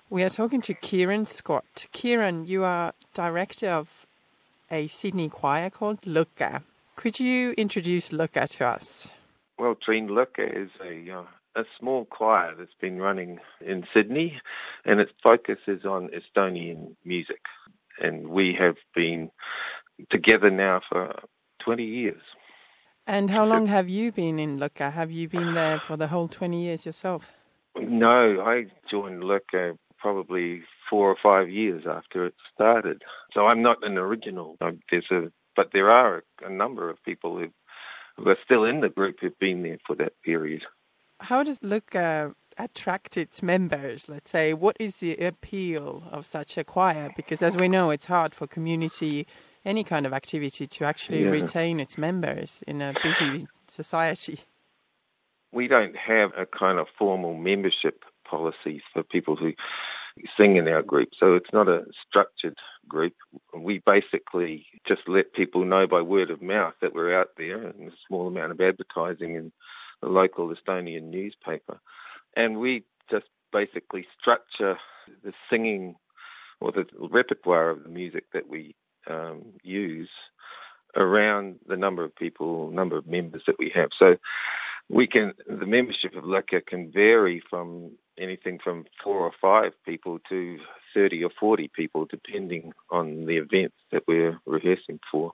We are talking to Kieran Scott. Kieran, you are director of a Sydney choir called Lukka. Could you introduce Lukka to us? Well, Trine, Lukka is a small choir that's been running in Sydney, and its focus is on Estonian music. And we have been together now for 20 years. And how long have you been in Lukka? Have you been there for the whole 20 years yourself? No, I joined Lukka probably 4 or 5 years after it started. So I'm not an original. But there are a number of people who are still in the group who've been there for that period. How does Lukka attract its members, let's say? What is the appeal of such a choir? Because as we know, it's hard for community, any kind of activity, to actually retain its members in a busy society. We don't have a kind of formal membership policy for people who sing in our group, so it's not a structured group. We basically just let people know by word of mouth that we're out there, and a small amount of advertising in the local Estonian newspaper. And we just basically structure the singing or the repertoire of the music that we use around the number of people, number of members that we have. So the membership of Lukka can vary from anything from 4 or 5 people to 30 or 40 people, depending on the events that we're rehearsing for.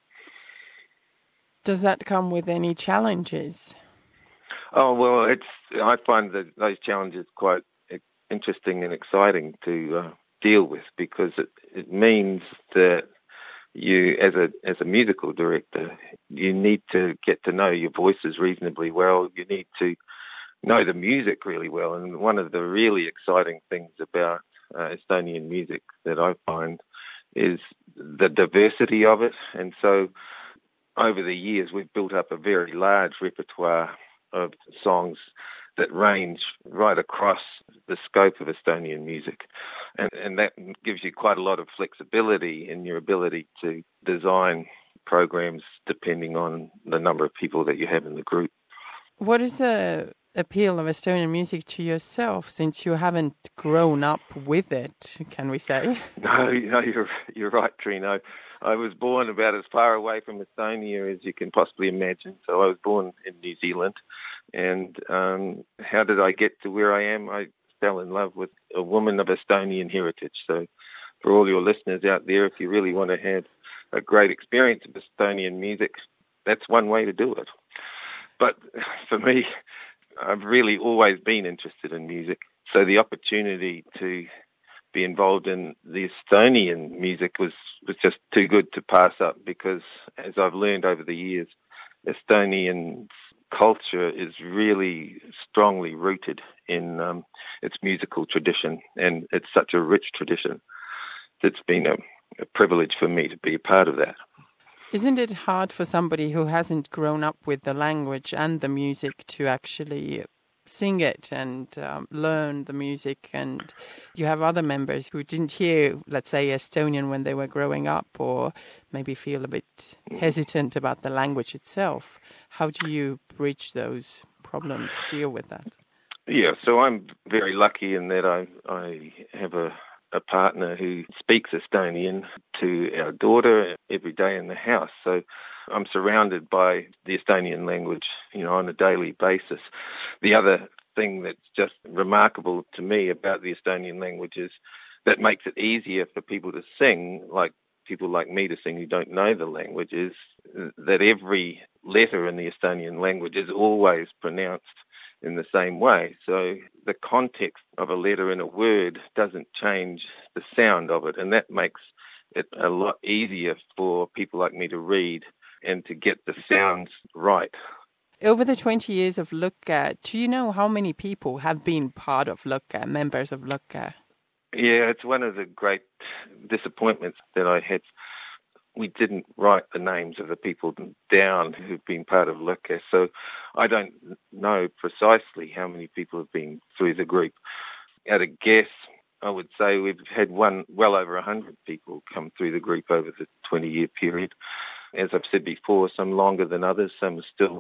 Does that come with any challenges? Oh, well, I find that those challenges quite interesting and exciting to deal with, because it means that you, as a musical director, you need to get to know your voices reasonably well. You need to know the music really well. And one of the really exciting things about Estonian music that I find is the diversity of it. And so over the years, we've built up a very large repertoire of songs that range right across the scope of Estonian music. And that gives you quite a lot of flexibility in your ability to design programs depending on the number of people that you have in the group. What is the appeal of Estonian music to yourself, since you haven't grown up with it, can we say? No, you're right, Trino. I was born about as far away from Estonia as you can possibly imagine. So I was born in New Zealand. And how did I get to where I am? I fell in love with a woman of Estonian heritage. So for all your listeners out there, if you really want to have a great experience of Estonian music, that's one way to do it. But for me, I've really always been interested in music. So the opportunity to be involved in the Estonian music was just too good to pass up, because as I've learned over the years, Estonian culture is really strongly rooted in its musical tradition, and it's such a rich tradition. It's been a privilege for me to be a part of that. Isn't it hard for somebody who hasn't grown up with the language and the music to actually sing it and learn the music? And you have other members who didn't hear, let's say, Estonian when they were growing up, or maybe feel a bit hesitant about the language itself. How do you bridge those problems, deal with that? Yeah, so I'm very lucky in that I have a partner who speaks Estonian to our daughter every day in the house. So I'm surrounded by the Estonian language, on a daily basis. The other thing that's just remarkable to me about the Estonian language is that makes it easier for people to sing, like people like me to sing who don't know the language, is that every letter in the Estonian language is always pronounced in the same way. So the context of a letter in a word doesn't change the sound of it, and that makes it a lot easier for people like me to read and to get the sounds right. Over the 20 years of Lukka, do you know how many people have been part of Lukka, members of Lukka? Yeah, it's one of the great disappointments that I had. We didn't write the names of the people down who've been part of Lukka, so I don't know precisely how many people have been through the group. At a guess, I would say we've had well over 100 people come through the group over the 20-year period. As I've said before, some longer than others, some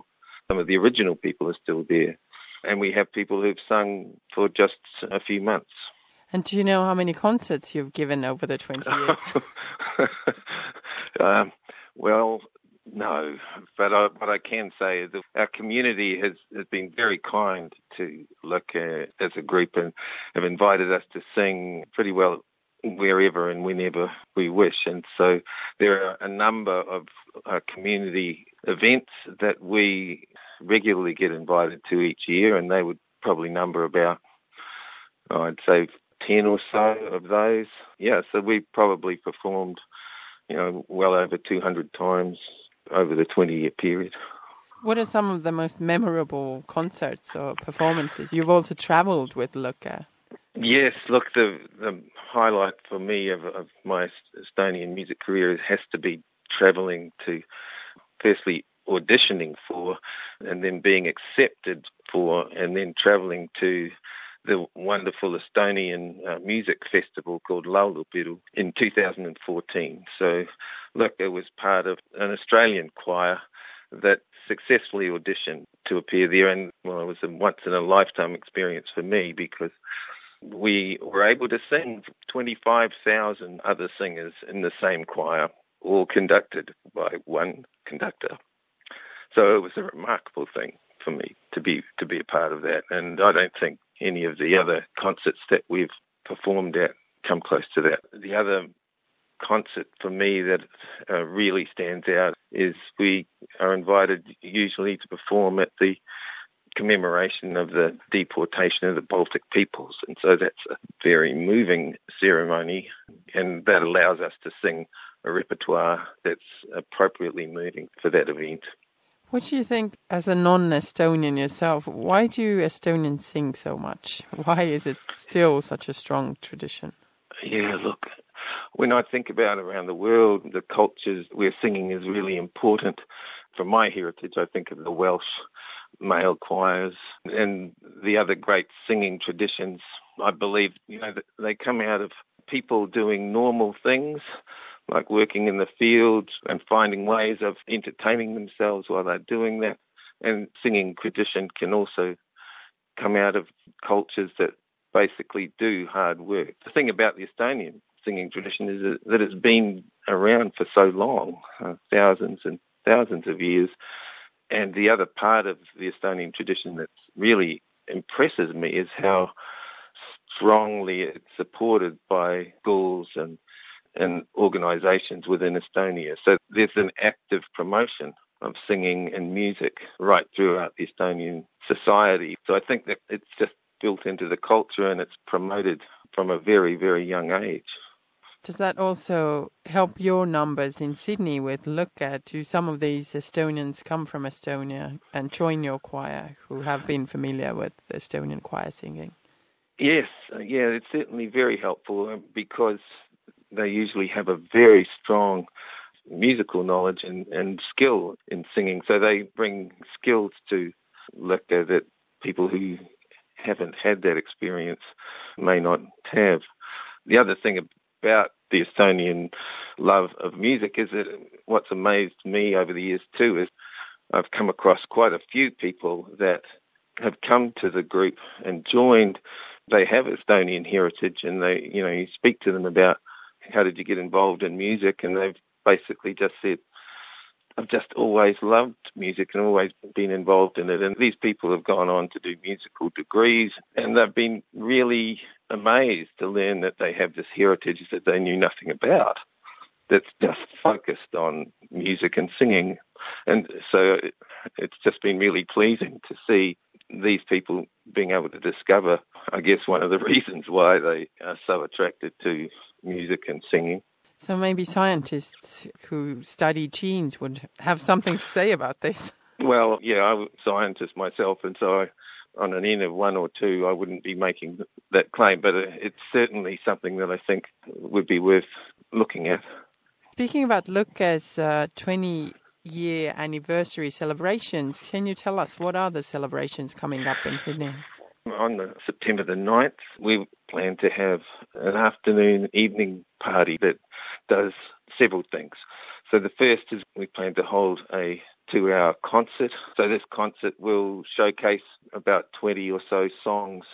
of the original people are still there. And we have people who've sung for just a few months. And do you know how many concerts you've given over the 20 years? Well, no, but what I can say is that our community has been very kind to Luka as a group and have invited us to sing pretty well wherever and whenever we wish. And so there are a number of community events that we regularly get invited to each year, and they would probably number about, I'd say, 10 or so of those. Yeah, so we probably performed, well over 200 times over the 20-year period. What are some of the most memorable concerts or performances? You've also travelled with Luka. Yes, look, the highlight for me of my Estonian music career has to be travelling to, firstly, auditioning for, and then being accepted for, and then travelling to the wonderful Estonian music festival called Laulupidu in 2014. So Luka was part of an Australian choir that successfully auditioned to appear there, and well, it was a once-in-a-lifetime experience for me because we were able to sing 25,000 other singers in the same choir, all conducted by one conductor. So it was a remarkable thing for me to be a part of that, and I don't think any of the other concerts that we've performed at come close to that. The other concert for me that really stands out is we are invited usually to perform at the commemoration of the deportation of the Baltic peoples, and so that's a very moving ceremony, and that allows us to sing a repertoire that's appropriately moving for that event. What do you think, as a non-Estonian yourself, why do Estonians sing so much? Why is it still such a strong tradition? Yeah, look, when I think about around the world, the cultures where singing is really important. From my heritage, I think of the Welsh male choirs and the other great singing traditions. I believe, that they come out of people doing normal things, like working in the fields and finding ways of entertaining themselves while they're doing that. And singing tradition can also come out of cultures that basically do hard work. The thing about the Estonian singing tradition is that it's been around for so long, thousands and thousands of years. And the other part of the Estonian tradition that really impresses me is how strongly it's supported by schools and organisations within Estonia. So there's an active promotion of singing and music right throughout the Estonian society. So I think that it's just built into the culture and it's promoted from a very, very young age. Does that also help your numbers in Sydney with Luka? Do some of these Estonians come from Estonia and join your choir who have been familiar with Estonian choir singing? Yes, it's certainly very helpful because they usually have a very strong musical knowledge and skill in singing. So they bring skills to Luka that people who haven't had that experience may not have. The other thing about the Estonian love of music is that what's amazed me over the years too is I've come across quite a few people that have come to the group and joined. They have Estonian heritage and they, you speak to them about how did you get involved in music, and they've basically just said, I've just always loved music and always been involved in it. And these people have gone on to do musical degrees, and they've been really amazed to learn that they have this heritage that they knew nothing about, that's just focused on music and singing. And so it's just been really pleasing to see these people being able to discover, I guess, one of the reasons why they are so attracted to music and singing. So maybe scientists who study genes would have something to say about this. Well, yeah, I'm a scientist myself, and so on an N of 1 or 2, I wouldn't be making that claim, but it's certainly something that I think would be worth looking at. Speaking about Luka's 20-year anniversary celebrations, can you tell us what are the celebrations coming up in Sydney? On September the 9th, we plan to have an evening party that does several things. So the first is we plan to hold a 2-hour concert. So this concert will showcase about 20 or so songs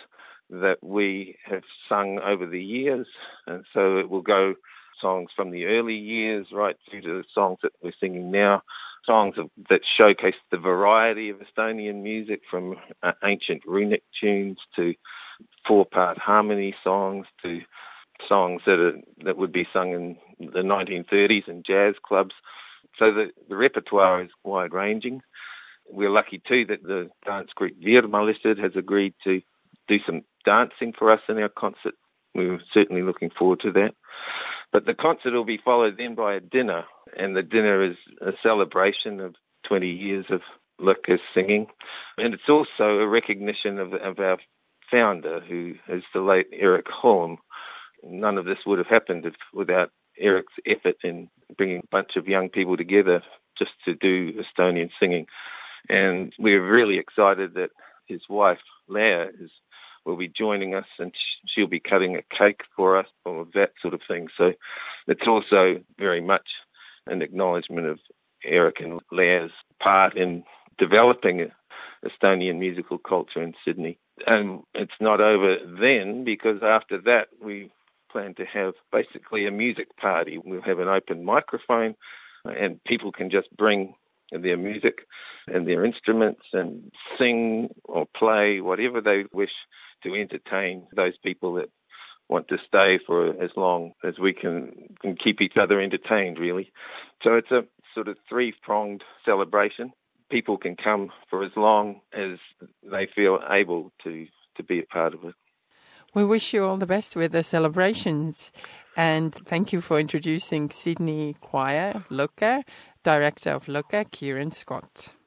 that we have sung over the years. And so it will go songs from the early years right through to the songs that we're singing now, songs that showcase the variety of Estonian music, from ancient runic tunes to four-part harmony songs to songs that would be sung in the 1930s in jazz clubs. So the repertoire is wide-ranging. We're lucky too that the dance group Virma has agreed to do some dancing for us in our concert. We're certainly looking forward to that. But the concert will be followed then by a dinner, and the dinner is a celebration of 20 years of Lukka singing. And it's also a recognition of our founder, who is the late Erik Holm. None of this would have happened without Erik's effort in bringing a bunch of young people together just to do Estonian singing. And we're really excited that his wife, Leah, will be joining us, and she'll be cutting a cake for us, or that sort of thing. So it's also very much an acknowledgement of Erik and Leah's part in developing Estonian musical culture in Sydney. And it's not over then, because after that we plan to have basically a music party. We'll have an open microphone, and people can just bring their music and their instruments and sing or play whatever they wish to entertain those people that want to stay for as long as we can keep each other entertained, really. So it's a sort of three-pronged celebration. People can come for as long as they feel able to be a part of it. We wish you all the best with the celebrations, and thank you for introducing Sydney Choir, Lukka, Director of Lukka, Kieran Scott.